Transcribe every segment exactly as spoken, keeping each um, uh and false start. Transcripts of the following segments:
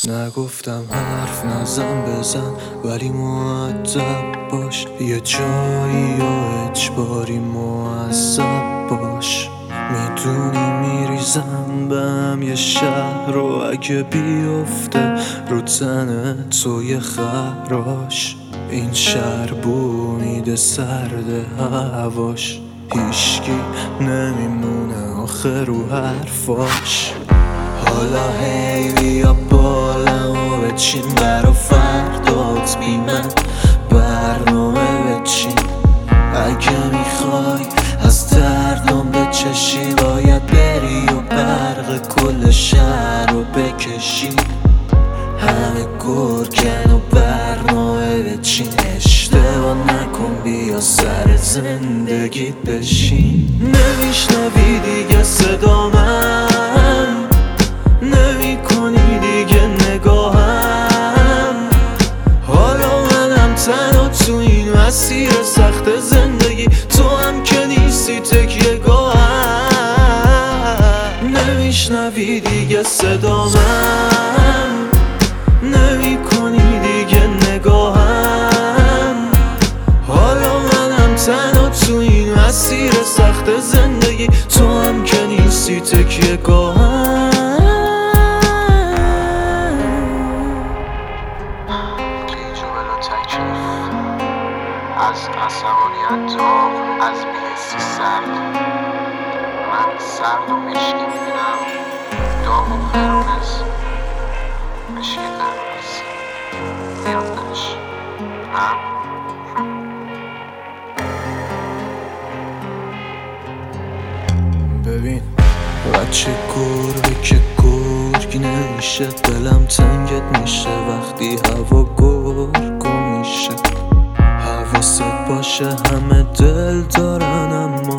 نگفتم حرف نزن بزن ولی مؤدب باش، یه جایی یا اجباری معذب باش. میدونی میریزم به هم یه شهر رو، اگه بیفته رو تن تو یه خراش. این شهر بومیده سرد هواش، هیشکی نمیمونه آخر رو حرفاش. حالا هی بیا بالم و بچین برا فردات، بی من برنامه بچین. اگه میخوای از دردم بچشی باید بری و برق کل شهر رو بکشی. همه گرگن و برنامه بچین، اشتباه نکن بیا سر زندگیت بشین. نمیشنوی دیگه صدامم، نمی کنی دیگه نگاهم. حالا منم تنها تو این مسیر سخت زندگی، تو هم که نیستی تکیه گاهم. نمیشنوی دیگه صدامم، نمی کنی دیگه نگاهم. حالا منم تنها تو این مسیر سخت زندگی، تو هم که نیستی تکیه گاهم. از عصبانیت داغ، از بی‌حسی سرد، من سرد و مشکی میبینم، داغ و قرمز، مشکی قرمز قرمز هم. ببین بچه گربه که گرگ نمیشه، دلم تنگت میشه وقتی هوا گرگ میشه. حواست باشه همه دل دارن اما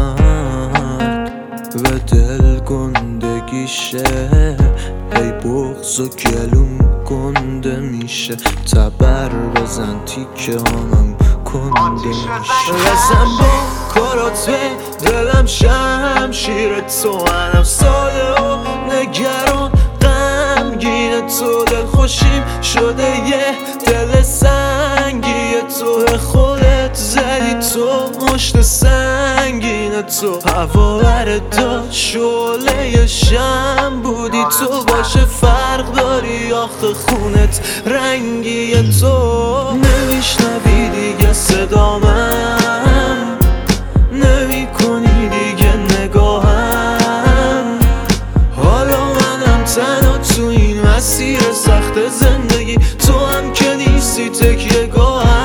مرد به دل گندگیشه. هی بغض و گلوم گنده میشه، تبر بزن تیکه همم کنده میشه. رزم با کاراتوه دلم شمشیر تو، منم ساده و نگران غمگین تو. دل خوشیم شده یه دل سنگی تو، خودت زدی تو مشت سنگین تو. هوا بردا شعله شم بودی تو، باشه فرق داری آخه خونت رنگی تو. نمیشنوی دیگه صدامم، نمی کنی دیگه نگاهم. حالا منم تنها تو این مسیر سخت زندگی، تو هم که نیستی تکیه گاهم.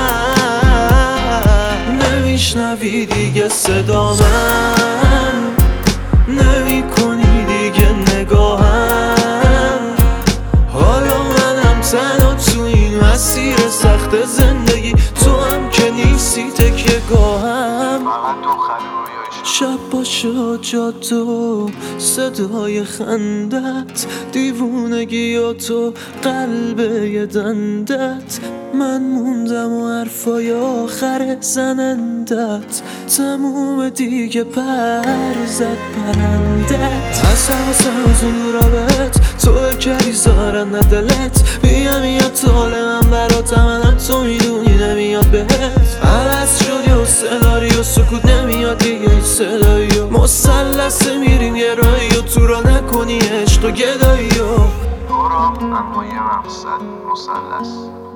نمیشنوی دیگه صدامم، نمی کنی دیگه نگاهم. حالا منم تنها تو این مسیر سخت زندگی، تو هم که نیستی تکیه گاهم. شب باشه جاده و صدای خندت، دیوونگی یا تو قلب یه دندت. من موندم و حرفای آخر زنندت، تموم دیگه پر زد پرندت. از حواسم از اون رابط تو کردی زارن ندلت، بیا میاد تاله من برات، منم تو میدونی نمیاد بهت. عوض شدی و سناری و سکوت نمیاد دیگه این صدایی و مسلسه میریم یه راهی و تو را نکنی عشق و گدایی و برو اما یه مقصد مثلث.